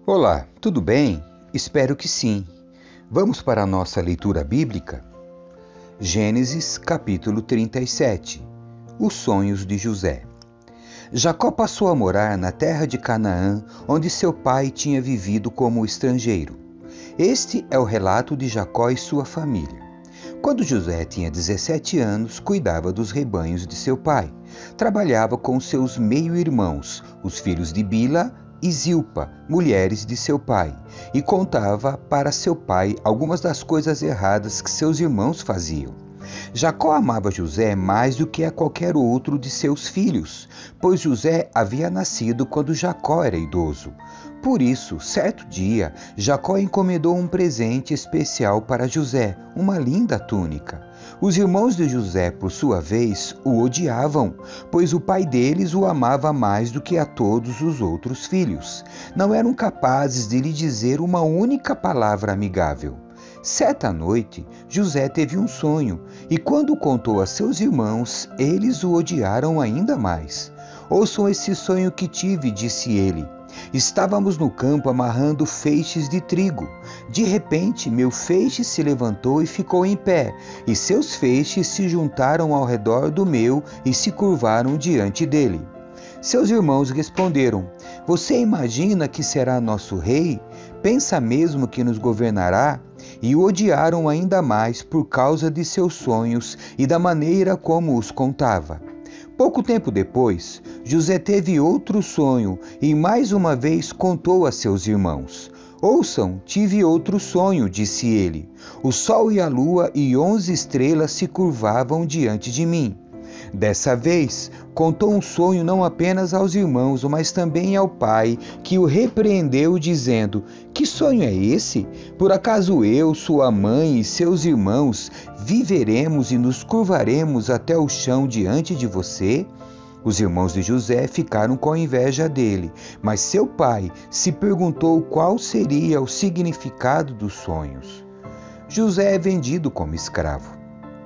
Olá, tudo bem? Espero que sim. Vamos para a nossa leitura bíblica? Gênesis capítulo 37. Os sonhos de José. Jacó passou a morar na terra de Canaã, onde seu pai tinha vivido como estrangeiro. Este é o relato de Jacó e sua família. Quando José tinha 17 anos, cuidava dos rebanhos de seu pai. Trabalhava com seus meio-irmãos, os filhos de Bila e Zilpa, mulheres de seu pai, e contava para seu pai algumas das coisas erradas que seus irmãos faziam. Jacó amava José mais do que a qualquer outro de seus filhos, pois José havia nascido quando Jacó era idoso. Por isso, certo dia, Jacó encomendou um presente especial para José, uma linda túnica. Os irmãos de José, por sua vez, o odiavam, pois o pai deles o amava mais do que a todos os outros filhos. Não eram capazes de lhe dizer uma única palavra amigável. Certa noite, José teve um sonho, e quando o contou a seus irmãos, eles o odiaram ainda mais. Ouçam esse sonho que tive, disse ele. Estávamos no campo amarrando feixes de trigo. De repente, meu feixe se levantou e ficou em pé, e seus feixes se juntaram ao redor do meu e se curvaram diante dele. Seus irmãos responderam: Você imagina que será nosso rei? Pensa mesmo que nos governará? E o odiaram ainda mais por causa de seus sonhos e da maneira como os contava. Pouco tempo depois, José teve outro sonho e mais uma vez contou a seus irmãos. Ouçam, tive outro sonho, disse ele. O sol e a lua e 11 estrelas se curvavam diante de mim. Dessa vez, contou um sonho não apenas aos irmãos, mas também ao pai, que o repreendeu, dizendo: Que sonho é esse? Por acaso eu, sua mãe e seus irmãos viveremos e nos curvaremos até o chão diante de você? Os irmãos de José ficaram com inveja dele, mas seu pai se perguntou qual seria o significado dos sonhos. José é vendido como escravo.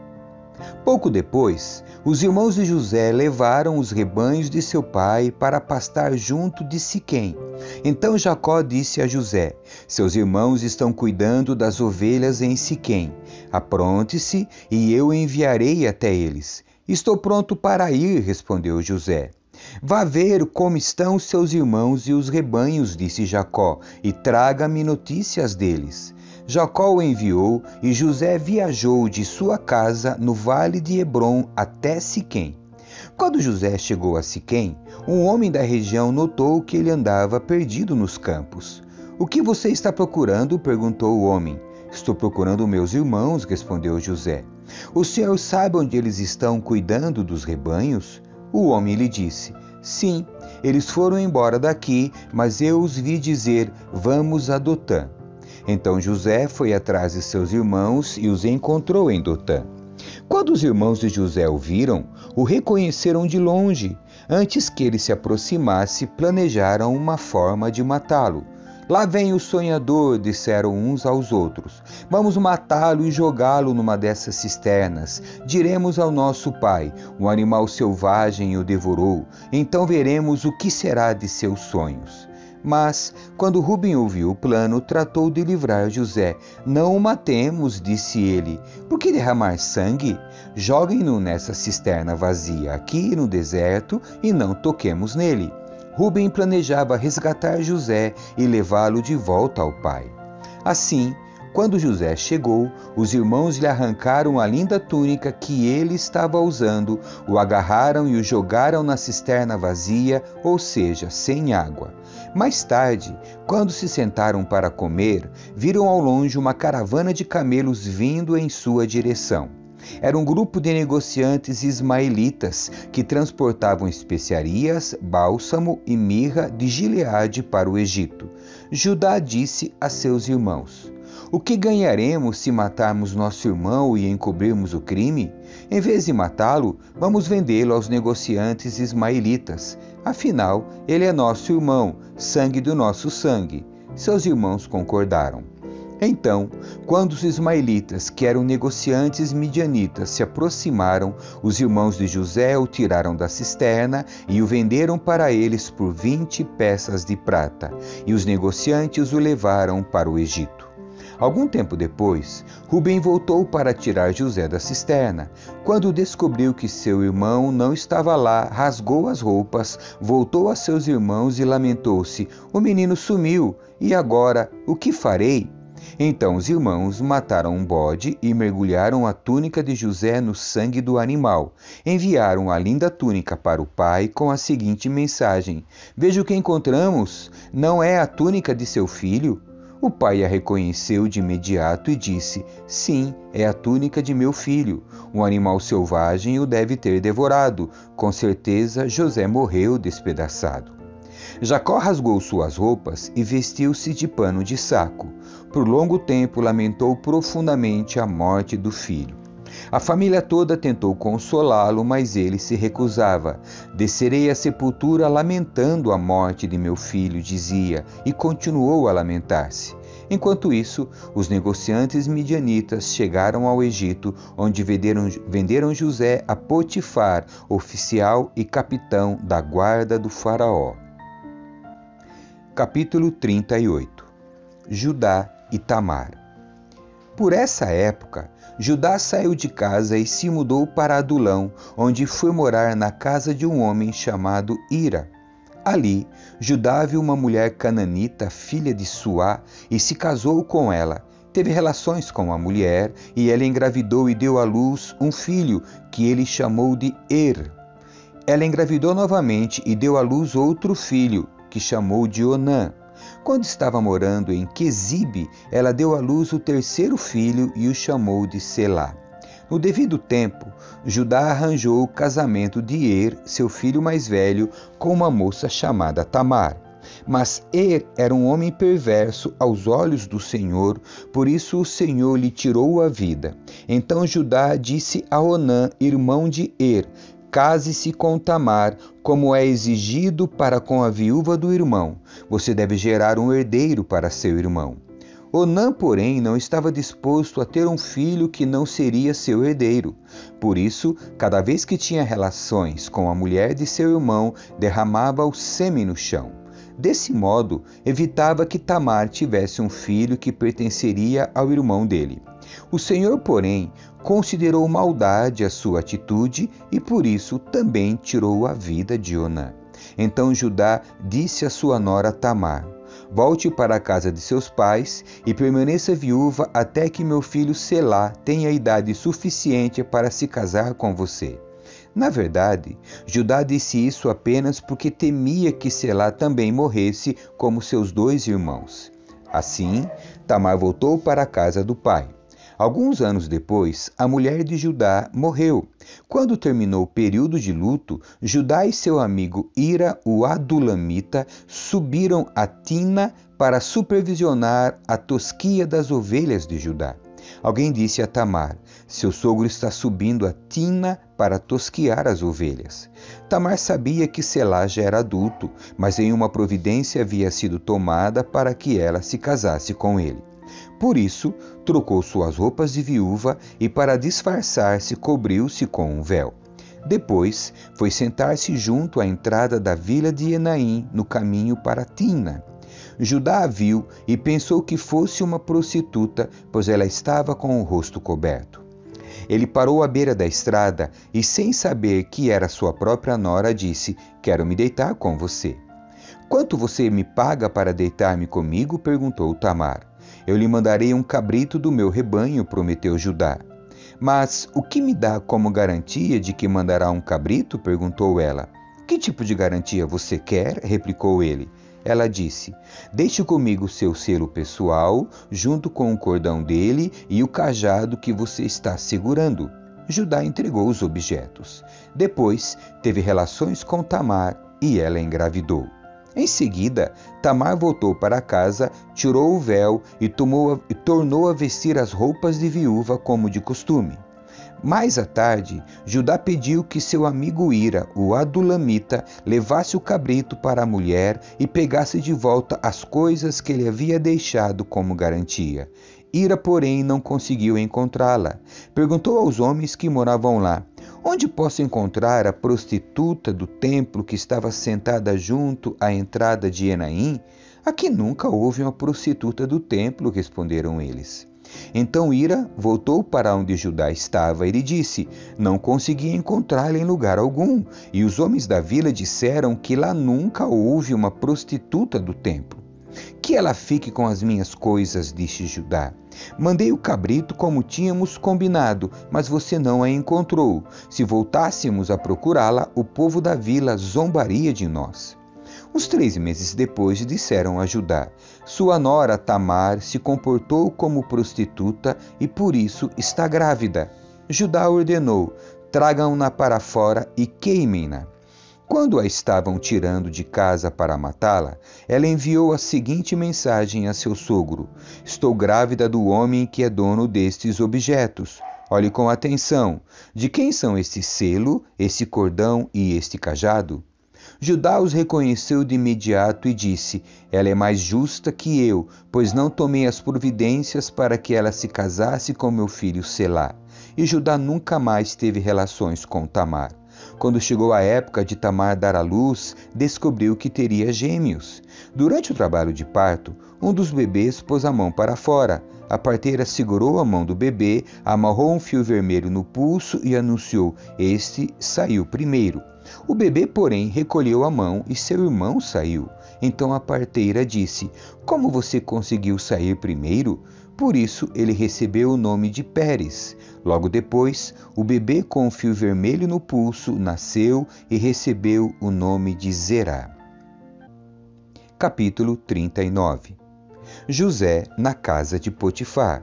Pouco depois, os irmãos de José levaram os rebanhos de seu pai para pastar junto de Siquém. Então Jacó disse a José: Seus irmãos estão cuidando das ovelhas em Siquém. Apronte-se e eu enviarei até eles. Estou pronto para ir, respondeu José. Vá ver como estão seus irmãos e os rebanhos, disse Jacó, e traga-me notícias deles. Jacó o enviou e José viajou de sua casa no vale de Hebrom até Siquém. Quando José chegou a Siquém, um homem da região notou que ele andava perdido nos campos. O que você está procurando? Perguntou o homem. Estou procurando meus irmãos, respondeu José. O senhor sabe onde eles estão cuidando dos rebanhos? O homem lhe disse: Sim, eles foram embora daqui, mas eu os vi dizer: Vamos a Dotã. Então José foi atrás de seus irmãos e os encontrou em Dotã. Quando os irmãos de José o viram, o reconheceram de longe. Antes que ele se aproximasse, planejaram uma forma de matá-lo. Lá vem o sonhador, disseram uns aos outros. Vamos matá-lo e jogá-lo numa dessas cisternas. Diremos ao nosso pai: um animal selvagem o devorou. Então veremos o que será de seus sonhos. Mas, quando Rúben ouviu o plano, tratou de livrar José. Não o matemos, disse ele. Por que derramar sangue? Joguem-no nessa cisterna vazia, aqui no deserto, e não toquemos nele. Rúben planejava resgatar José e levá-lo de volta ao pai. Assim, quando José chegou, os irmãos lhe arrancaram a linda túnica que ele estava usando, o agarraram e o jogaram na cisterna vazia, ou seja, sem água. Mais tarde, quando se sentaram para comer, viram ao longe uma caravana de camelos vindo em sua direção. Era um grupo de negociantes ismaelitas que transportavam especiarias, bálsamo e mirra de Gileade para o Egito. Judá disse a seus irmãos: O que ganharemos se matarmos nosso irmão e encobrirmos o crime? Em vez de matá-lo, vamos vendê-lo aos negociantes ismaelitas. Afinal, ele é nosso irmão, sangue do nosso sangue. Seus irmãos concordaram. Então, quando os ismaelitas, que eram negociantes midianitas, se aproximaram, os irmãos de José o tiraram da cisterna e o venderam para eles por 20 peças de prata, e os negociantes o levaram para o Egito. Algum tempo depois, Rubem voltou para tirar José da cisterna. Quando descobriu que seu irmão não estava lá, rasgou as roupas, voltou a seus irmãos e lamentou-se: "O menino sumiu, e agora o que farei?" Então os irmãos mataram um bode e mergulharam a túnica de José no sangue do animal. Enviaram a linda túnica para o pai com a seguinte mensagem: "Veja o que encontramos, não é a túnica de seu filho?" O pai a reconheceu de imediato e disse: "Sim, é a túnica de meu filho. Um animal selvagem o deve ter devorado. Com certeza José morreu despedaçado." Jacó rasgou suas roupas e vestiu-se de pano de saco. Por longo tempo lamentou profundamente a morte do filho. A família toda tentou consolá-lo, mas ele se recusava. "Descerei à sepultura lamentando a morte de meu filho", dizia, e continuou a lamentar-se. Enquanto isso, os negociantes midianitas chegaram ao Egito, onde venderam José a Potifar, oficial e capitão da guarda do faraó. Capítulo 38. Judá e Tamar. Por essa época, Judá saiu de casa e se mudou para Adulão, onde foi morar na casa de um homem chamado Ira. Ali, Judá viu uma mulher cananita, filha de Suá, e se casou com ela. Teve relações com a mulher, e ela engravidou e deu à luz um filho, que ele chamou de Er. Ela engravidou novamente e deu à luz outro filho, que chamou de Onã. Quando estava morando em Quezibe, ela deu à luz o terceiro filho e o chamou de Selá. No devido tempo, Judá arranjou o casamento de Er, seu filho mais velho, com uma moça chamada Tamar. Mas Er era um homem perverso aos olhos do Senhor, por isso o Senhor lhe tirou a vida. Então Judá disse a Onã, irmão de Er: "Case-se com Tamar, como é exigido para com a viúva do irmão. Você deve gerar um herdeiro para seu irmão." Onã, porém, não estava disposto a ter um filho que não seria seu herdeiro. Por isso, cada vez que tinha relações com a mulher de seu irmão, derramava o sêmen no chão. Desse modo, evitava que Tamar tivesse um filho que pertenceria ao irmão dele. O Senhor, porém, considerou maldade a sua atitude e por isso também tirou a vida de Onã. Então Judá disse à sua nora Tamar: "Volte para a casa de seus pais e permaneça viúva até que meu filho Selá tenha idade suficiente para se casar com você." Na verdade, Judá disse isso apenas porque temia que Selá também morresse como seus dois irmãos. Assim, Tamar voltou para a casa do pai. Alguns anos depois, a mulher de Judá morreu. Quando terminou o período de luto, Judá e seu amigo Ira, o Adulamita, subiram a Tina para supervisionar a tosquia das ovelhas de Judá. Alguém disse a Tamar: "Seu sogro está subindo a Tina para tosquiar as ovelhas." Tamar sabia que Selá já era adulto, mas nenhuma providência havia sido tomada para que ela se casasse com ele. Por isso, trocou suas roupas de viúva e, para disfarçar-se, cobriu-se com um véu. Depois, foi sentar-se junto à entrada da vila de Enaim, no caminho para Tina. Judá a viu e pensou que fosse uma prostituta, pois ela estava com o rosto coberto. Ele parou à beira da estrada e, sem saber que era sua própria nora, disse: "Quero me deitar com você." "Quanto você me paga para deitar-me comigo?" perguntou Tamar. "Eu lhe mandarei um cabrito do meu rebanho", prometeu Judá. "Mas o que me dá como garantia de que mandará um cabrito?" perguntou ela. "Que tipo de garantia você quer?" replicou ele. Ela disse: "Deixe comigo seu selo pessoal, junto com o cordão dele e o cajado que você está segurando." Judá entregou os objetos. Depois, teve relações com Tamar e ela engravidou. Em seguida, Tamar voltou para casa, tirou o véu e tornou a vestir as roupas de viúva como de costume. Mais à tarde, Judá pediu que seu amigo Ira, o adulamita, levasse o cabrito para a mulher e pegasse de volta as coisas que ele havia deixado como garantia. Ira, porém, não conseguiu encontrá-la. Perguntou aos homens que moravam lá: onde posso encontrar a prostituta do templo que estava sentada junto à entrada de Enaim? Aqui nunca houve uma prostituta do templo, responderam eles. Então Ira voltou para onde Judá estava e lhe disse: não consegui encontrá-la em lugar algum, e os homens da vila disseram que lá nunca houve uma prostituta do templo. Que ela fique com as minhas coisas, disse Judá. Mandei o cabrito como tínhamos combinado, mas você não a encontrou. Se voltássemos a procurá-la, o povo da vila zombaria de nós. Uns 3 meses depois disseram a Judá: sua nora Tamar se comportou como prostituta e por isso está grávida. Judá ordenou: tragam-na para fora e queimem-na. Quando a estavam tirando de casa para matá-la, ela enviou a seguinte mensagem a seu sogro: estou grávida do homem que é dono destes objetos. Olhe com atenção. De quem são este selo, esse cordão e este cajado? Judá os reconheceu de imediato e disse: ela é mais justa que eu, pois não tomei as providências para que ela se casasse com meu filho Selá. E Judá nunca mais teve relações com Tamar. Quando chegou a época de Tamar dar à luz, descobriu que teria gêmeos. Durante o trabalho de parto, um dos bebês pôs a mão para fora. A parteira segurou a mão do bebê, amarrou um fio vermelho no pulso e anunciou: este saiu primeiro. O bebê, porém, recolheu a mão e seu irmão saiu. Então a parteira disse: como você conseguiu sair primeiro? Por isso ele recebeu o nome de Pérez. Logo depois, o bebê com o fio vermelho no pulso nasceu e recebeu o nome de Zerá. Capítulo 39. José na casa de Potifar.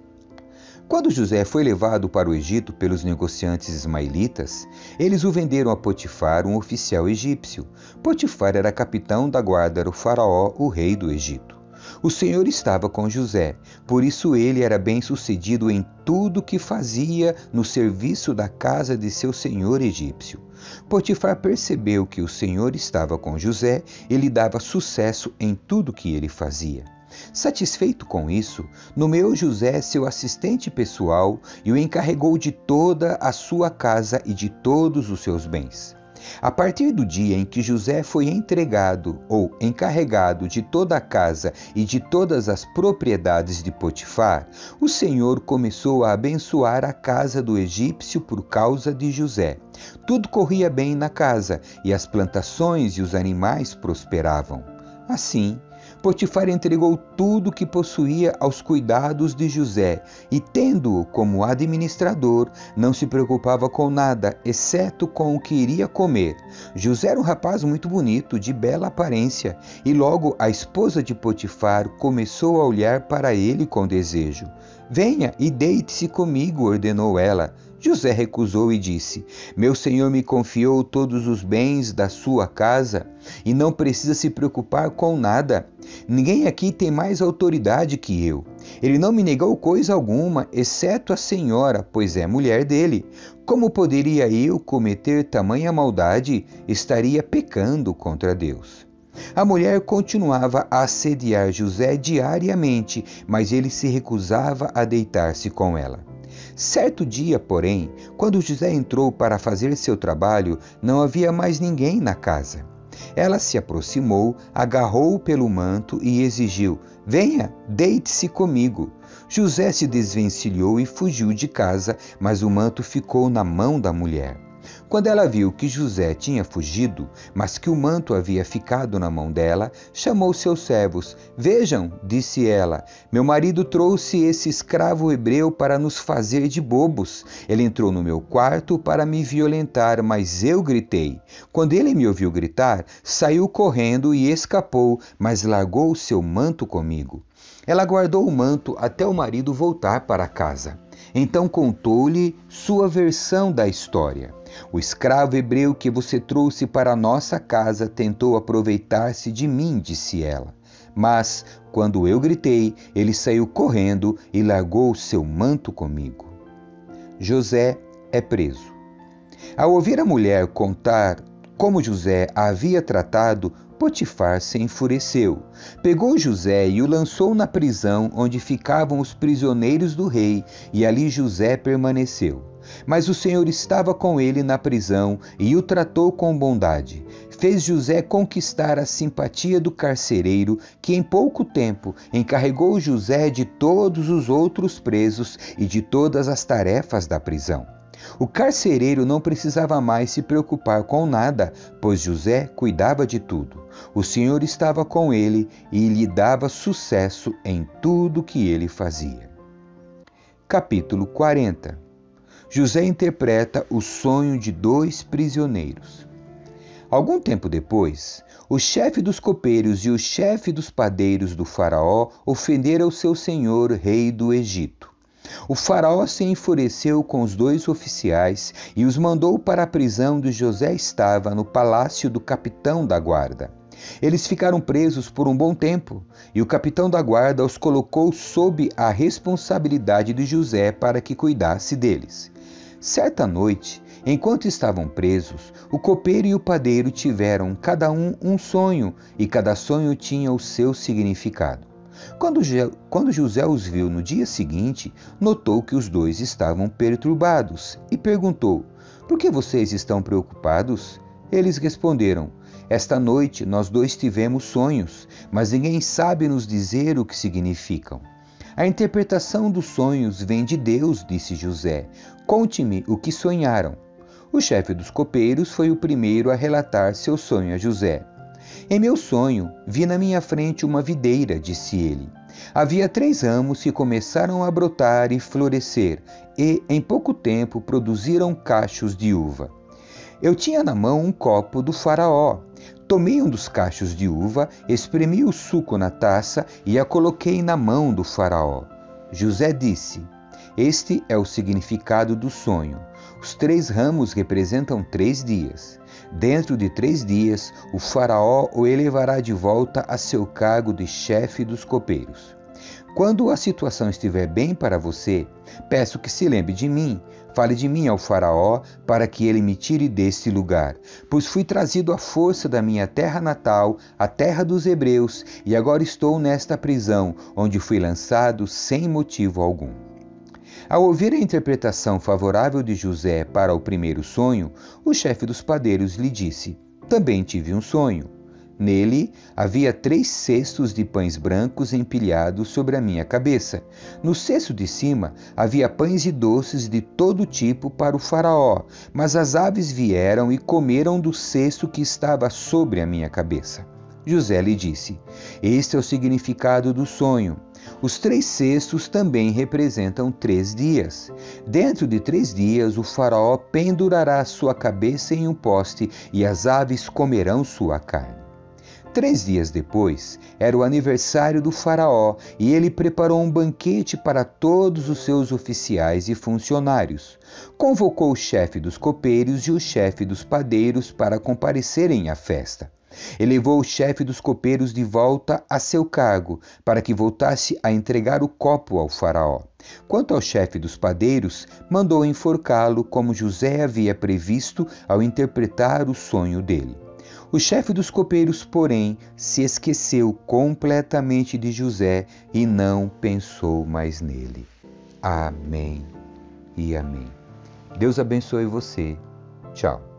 Quando José foi levado para o Egito pelos negociantes ismaelitas, eles o venderam a Potifar, um oficial egípcio. Potifar era capitão da guarda do faraó, o rei do Egito. O Senhor estava com José, por isso ele era bem-sucedido em tudo que fazia no serviço da casa de seu senhor egípcio. Potifar percebeu que o Senhor estava com José e lhe dava sucesso em tudo que ele fazia. Satisfeito com isso, nomeou José seu assistente pessoal e o encarregou de toda a sua casa e de todos os seus bens. A partir do dia em que José foi entregado ou encarregado de toda a casa e de todas as propriedades de Potifar, o Senhor começou a abençoar a casa do egípcio por causa de José. Tudo corria bem na casa e as plantações e os animais prosperavam. Assim, Potifar entregou tudo o que possuía aos cuidados de José e, tendo-o como administrador, não se preocupava com nada, exceto com o que iria comer. José era um rapaz muito bonito, de bela aparência, e logo a esposa de Potifar começou a olhar para ele com desejo. Venha e deite-se comigo, ordenou ela. José recusou e disse: meu senhor me confiou todos os bens da sua casa e não precisa se preocupar com nada. Ninguém aqui tem mais autoridade que eu. Ele não me negou coisa alguma, exceto a senhora, pois é mulher dele. Como poderia eu cometer tamanha maldade? Estaria pecando contra Deus. A mulher continuava a assediar José diariamente, mas ele se recusava a deitar-se com ela. Certo dia, porém, quando José entrou para fazer seu trabalho, não havia mais ninguém na casa. Ela se aproximou, agarrou-o pelo manto e exigiu: venha, deite-se comigo. José se desvencilhou e fugiu de casa, mas o manto ficou na mão da mulher. Quando ela viu que José tinha fugido, mas que o manto havia ficado na mão dela, chamou seus servos. Vejam, disse ela, meu marido trouxe esse escravo hebreu para nos fazer de bobos. Ele entrou no meu quarto para me violentar, mas eu gritei. Quando ele me ouviu gritar, saiu correndo e escapou, mas largou o seu manto comigo. Ela guardou o manto até o marido voltar para casa. Então contou-lhe sua versão da história. O escravo hebreu que você trouxe para a nossa casa tentou aproveitar-se de mim, disse ela. Mas, quando eu gritei, ele saiu correndo e largou o seu manto comigo. José é preso. Ao ouvir a mulher contar como José a havia tratado, Potifar se enfureceu. Pegou José e o lançou na prisão onde ficavam os prisioneiros do rei, e ali José permaneceu. Mas o Senhor estava com ele na prisão e o tratou com bondade. Fez José conquistar a simpatia do carcereiro, que em pouco tempo encarregou José de todos os outros presos e de todas as tarefas da prisão. O carcereiro não precisava mais se preocupar com nada, pois José cuidava de tudo. O Senhor estava com ele e lhe dava sucesso em tudo que ele fazia. Capítulo 40. José interpreta o sonho de 2 prisioneiros. Algum tempo depois, o chefe dos copeiros e o chefe dos padeiros do faraó ofenderam seu senhor, rei do Egito. O faraó se enfureceu com os 2 oficiais e os mandou para a prisão onde José estava, no palácio do capitão da guarda. Eles ficaram presos por um bom tempo, e o capitão da guarda os colocou sob a responsabilidade de José para que cuidasse deles. Certa noite, enquanto estavam presos, o copeiro e o padeiro tiveram cada um sonho, e cada sonho tinha o seu significado. Quando José os viu no dia seguinte, notou que os 2 estavam perturbados e perguntou: "Por que vocês estão preocupados?" Eles responderam: "Esta noite nós 2 tivemos sonhos, mas ninguém sabe nos dizer o que significam." "A interpretação dos sonhos vem de Deus", disse José. "Conte-me o que sonharam." O chefe dos copeiros foi o primeiro a relatar seu sonho a José. "Em meu sonho, vi na minha frente uma videira", disse ele. "Havia 3 ramos que começaram a brotar e florescer, e, em pouco tempo, produziram cachos de uva. Eu tinha na mão um copo do faraó. Tomei um dos cachos de uva, espremi o suco na taça e a coloquei na mão do faraó." José disse: "Este é o significado do sonho. Os 3 ramos representam 3 dias. Dentro de 3 dias, o faraó o elevará de volta a seu cargo de chefe dos copeiros. Quando a situação estiver bem para você, peço que se lembre de mim. Fale de mim ao faraó, para que ele me tire deste lugar, pois fui trazido à força da minha terra natal, a terra dos hebreus, e agora estou nesta prisão, onde fui lançado sem motivo algum." Ao ouvir a interpretação favorável de José para o primeiro sonho, o chefe dos padeiros lhe disse: "Também tive um sonho. Nele havia 3 cestos de pães brancos empilhados sobre a minha cabeça. No cesto de cima havia pães e doces de todo tipo para o faraó, mas as aves vieram e comeram do cesto que estava sobre a minha cabeça." José lhe disse: "Este é o significado do sonho. Os 3 cestos também representam 3 dias. Dentro de 3 dias, o faraó pendurará sua cabeça em um poste e as aves comerão sua carne." 3 dias depois, era o aniversário do faraó e ele preparou um banquete para todos os seus oficiais e funcionários. Convocou o chefe dos copeiros e o chefe dos padeiros para comparecerem à festa. Elevou o chefe dos copeiros de volta a seu cargo, para que voltasse a entregar o copo ao faraó. Quanto ao chefe dos padeiros, mandou enforcá-lo, como José havia previsto ao interpretar o sonho dele. O chefe dos copeiros, porém, se esqueceu completamente de José e não pensou mais nele. Amém e amém. Deus abençoe você. Tchau.